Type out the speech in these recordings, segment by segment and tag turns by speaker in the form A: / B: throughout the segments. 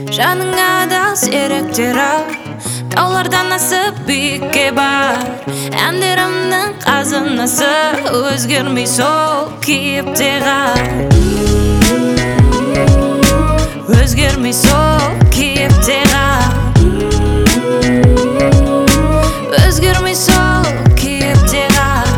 A: Жаныңа адал серіктер ау, таулардан асып биікке бар. Әндерімнің қазынасы өзгермей сол кейіпте қал. Өзгермей сол кейіпте қал. Өзгермей сол кейіпте қал.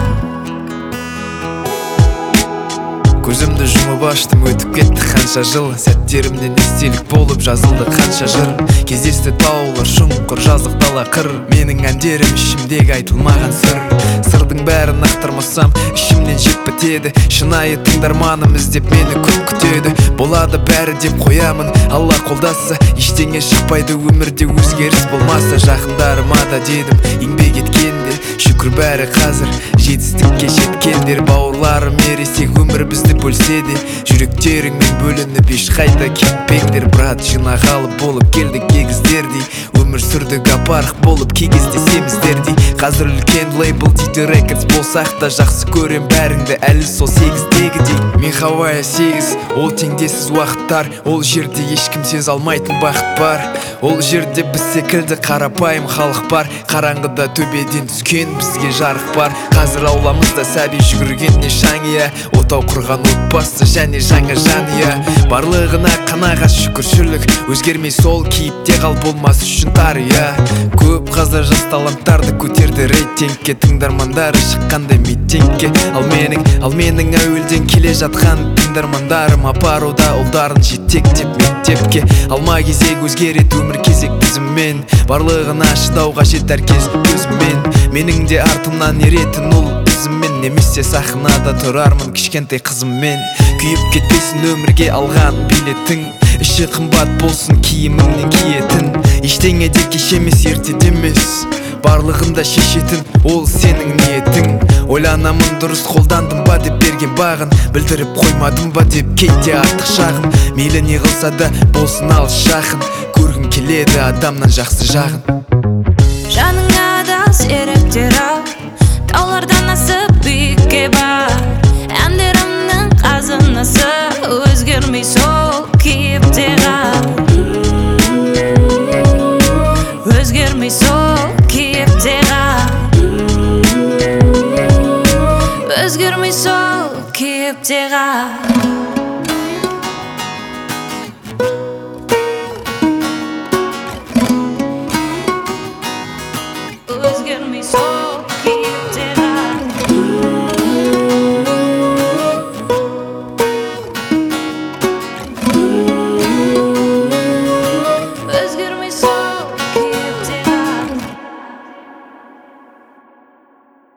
B: Көзімді жұмып аштым, өтіп кетті қанша жыл. Сәттерімнен естелік болып жазылды қанша жыр. Кездесті таулар, шұңқыр, жазық дала қыр. Менің әндерім ішімдегі айтылмаған сыр. Сырдың бәрін ақтармасам ішімнен жеп бітеді. Шынайы тыңдарманым іздеп мені көп күтеді. Болады бәрі деп қоямын, Алла қолдаса. Ештеңе шықпайды өмірде өзгеріс болмаса. Жақындарыма да дедім, еңбек еткенде шүкір бәрі қазір жетістікке жеткендер. Бауырларым ересек өмір бізді бөлсе де, жүректеріңмен бөлініп ешқайда кетпеңдер. Брат, жинағалы болып келдік егіздердей, өмір сүрдік апарық болып кездесеміздердей. Қазір үлкен лейбл дейді рекордс болсақ та, жақсы көрем бәріңді әлі сол сегіздегідей. Мен Хавайя 8, ол теңдессіз уақыттар. Ол жерде ешкімсіз алмайтын бақыт бар. Ол жерде біз секілді қарапайым халық бар. Қараңғыда төбеден түскен бізге жарық бар. Қазір ауламызда сәби жүгіргенне шаңия, отау құрған отбасы және жаңа жанұя. Барлығына қанағат шүкіршілік, өзгермей сол кейіпте қал, болмас үшін тария. Көп қазір жас таланттарды көтерді рейтингке, тыңдармандары шыққандай митингке. Ал менің әуелден келе жатқан тыңдармандарым апаруда ұлдарын жетектеп мектепке. Алма кезек өзгерет өмір кезек тізіммен, барлығына шыдауға жетер кез көзіммен. Менің де артымнан еретін ұл ізіммен, немесе сахнада тұрармын кішкентай қызыммен. Күйіп кетпесін өмірге алған билетің, іші қымбат болсын киіміңнен киетін. Ештеңе де кеш емес, ерте демес, барлығында шешетін ол сенің ниетің. Ойланамын, дұрыс қолдандым ба деп берген бағын, білдіріп қоймадым ба деп кейде артық шағым. Мейлі не қылса да болсын алыс жақын, көргім келеді адамнан жақсы жағын.
A: Жаныңа адал серіктер ау, таулардан асып биікке бар.